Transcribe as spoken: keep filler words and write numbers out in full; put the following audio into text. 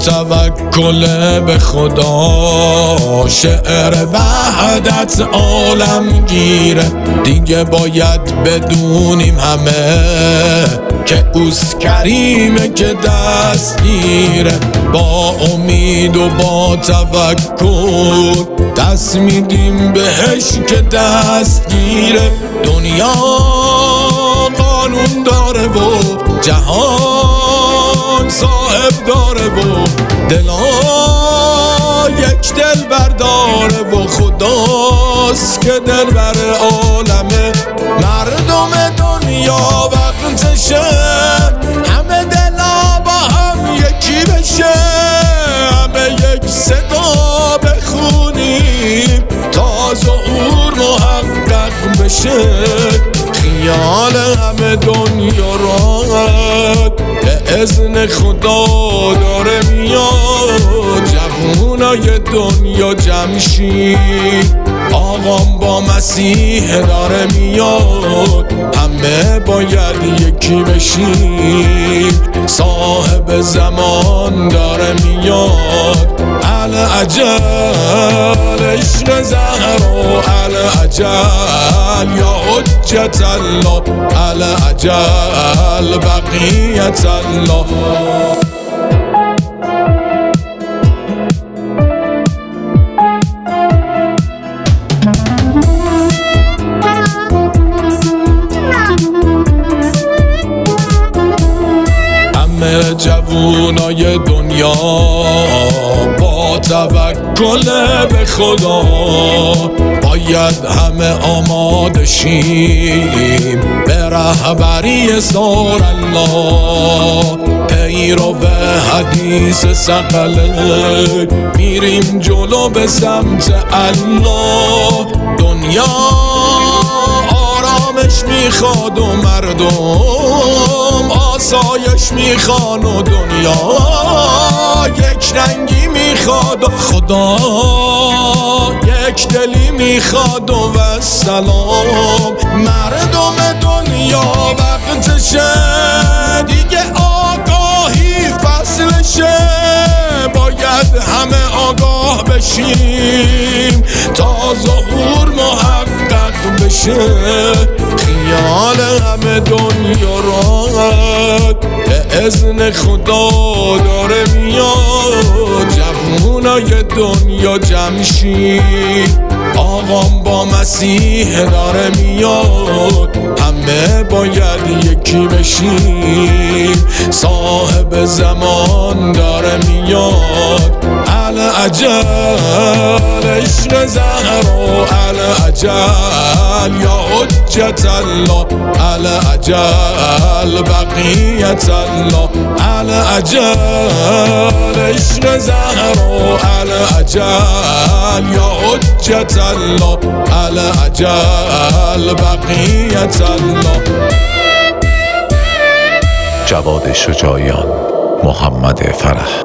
توکل به خدا شعر وحدت عالم گیره. دیگه باید بدونیم همه که اوست کریمه که دستگیره. با امید و با توکل دست میدیم بهش که دستگیره. دنیا قانون داره و جهان صاحب داره و دلا یک دل برداره و خداست که دل بر عالمه. مردم دنیا وقتشه همه دلا با هم یکی بشه، همه یک صدا بخونیم تا ظهور محقق بشه. خیال همه دنیا راحت به اذن خدا داره میاد. جوونای دنیا جمشید آقام با مسیح داره میاد. همه باید یکی بشیم صاحب زمان داره میاد. العجل عشق زهرا العجل یا حجت الله العجل بقیت الله. همه جوونای دنیا با توکل به خدا باید همه آماده شیم به رهبری سار الله. پیرو حدیث ثقله میریم جلو به سمت الله. دنیا آرامش میخواد و مردم آسایش میخوان و دنیا یک رنگی میخواد و خدا یک دلی میخواد و سلام. مردم دنیا وقتشه دیگه آگاهی فصلشه، باید همه آگاه بشیم تا ظهور محقق بشه. خیال همه دنیا راحت به اذن خدا داره میاد. جوونای دنیا جمشید آقام با مسیح داره میاد. همه باید یکی بشیم صاحب زمان داره میاد. العجل عشق زهرا العجل یا حجت الله العجل بقیت الله. العجل عشق زهرا العجل یا حجت الله العجل بقیت الله. جواد شجاعیان، محمد فرح.